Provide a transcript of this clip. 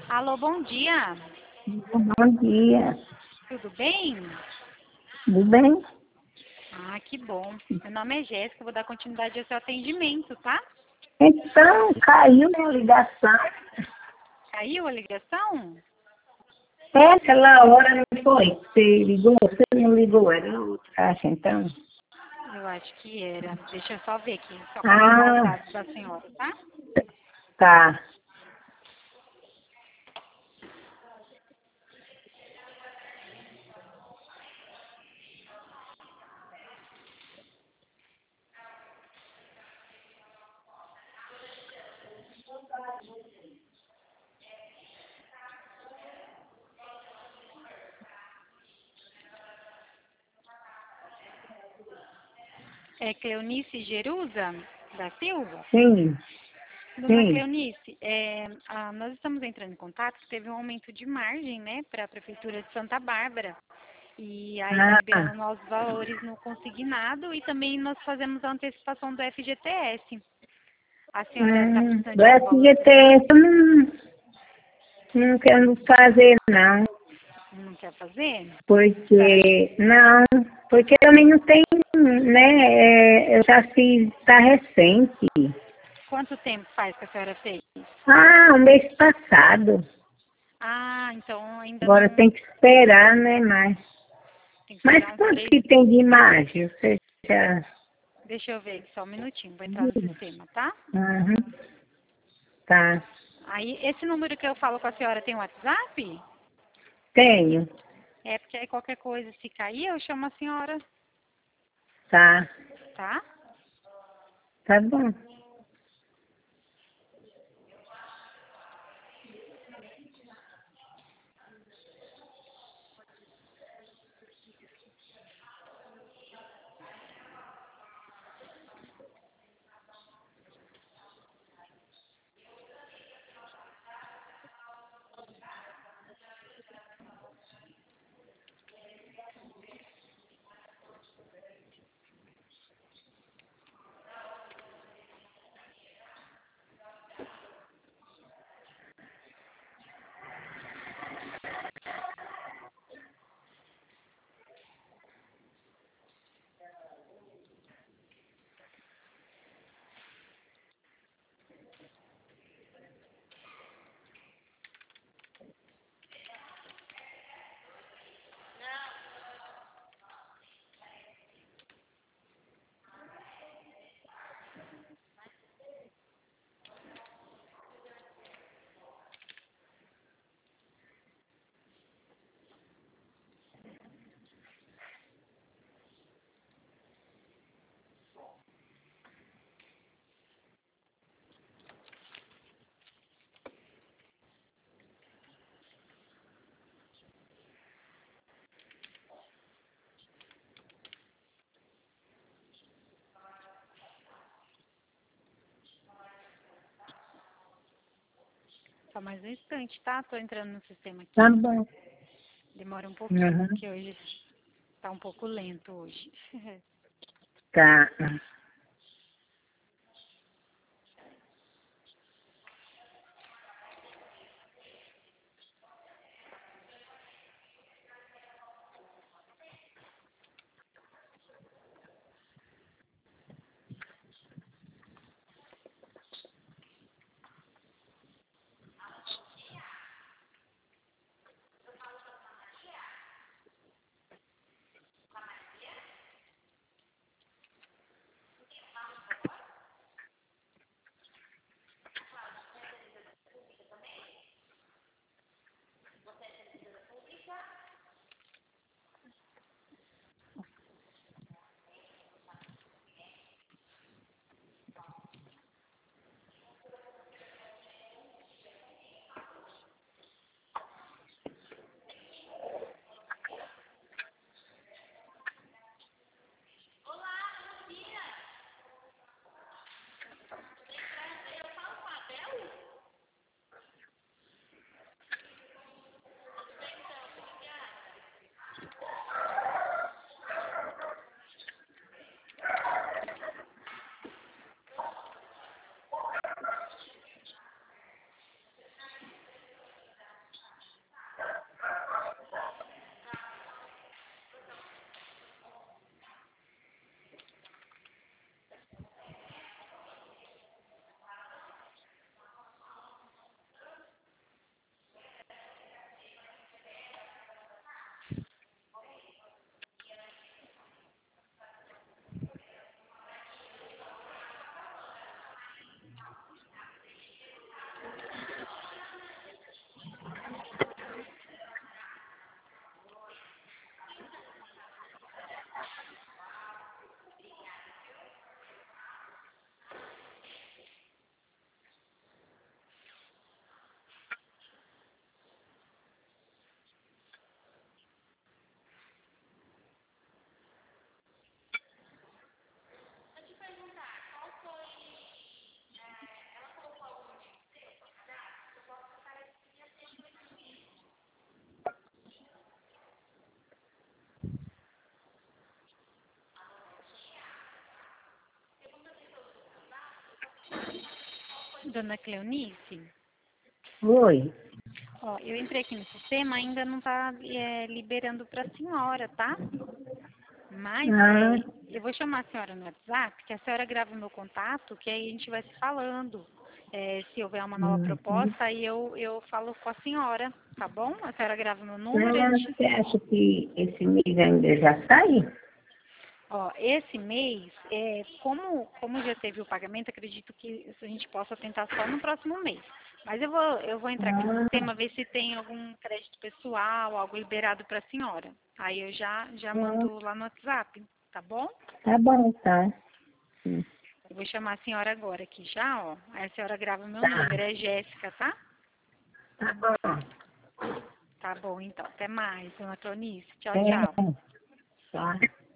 Alô, bom dia. Bom dia. Tudo bem? Tudo bem? Ah, que bom. Meu nome é Jéssica, vou dar continuidade ao seu atendimento, tá? Então, caiu minha ligação. Caiu a ligação? É, aquela hora não foi. Você ligou? Você não ligou? Era outra, acho, então. Eu acho que era. Deixa eu só ver aqui, só confirmar os Ah, dados da senhora, tá? tá. É Cleonice Jerusa da Silva? Sim, Dona sim. Cleonice, nós estamos entrando em contato, teve um aumento de margem, né, para a Prefeitura de Santa Bárbara. E aí está Ah, liberando novos valores no consignado e também nós fazemos a antecipação do FGTS. A senhora está precisando do de algum valor FGTS eu não quero fazer, não. não quer fazer? A senhora, Porque também não tem, né? Eu já fiz, tá recente. quanto tempo faz que a senhora fez? Ah, o mês passado. Ah, então ainda Agora não tem que esperar, né? tem que Mas esperar uns quanto 3. que tem de imagem? Você já... Deixa eu ver aqui só um minutinho, vou entrar no sistema, tá? Uhum, tá. Aí, esse número que eu falo com a senhora tem WhatsApp? Tenho. É porque aí qualquer coisa, se cair, eu chamo a senhora, Tá. tá? Tá bom. Só mais um instante, tá? Tô entrando no sistema Tá aqui. bom. Demora um pouquinho, Uhum, porque hoje tá um pouco lento hoje. tá. Dona Cleonice? Oi. Ó, eu entrei aqui no sistema, ainda não está liberando para a senhora, tá? Mas Ah, eu vou chamar a senhora no WhatsApp, que a senhora grava o meu contato, que aí a gente vai se falando. Se houver uma nova uhum. proposta, aí eu falo com a senhora, tá bom? A senhora grava o meu número, Ah, você acha que esse mês ainda já sai? ó, esse mês, como já teve o pagamento, acredito que a gente possa tentar só no próximo mês. Mas eu vou entrar aqui no Ah, sistema, ver se tem algum crédito pessoal, algo liberado para a senhora. Aí eu já ah, mando lá no WhatsApp, tá bom? tá bom, tá. Hum, Eu vou chamar a senhora agora aqui já, ó. Aí a senhora grava o meu Tá, número, é Jéssica, tá? tá bom. Tá bom, então. Até mais, dona Clonice. Tchau, É, tchau. tá.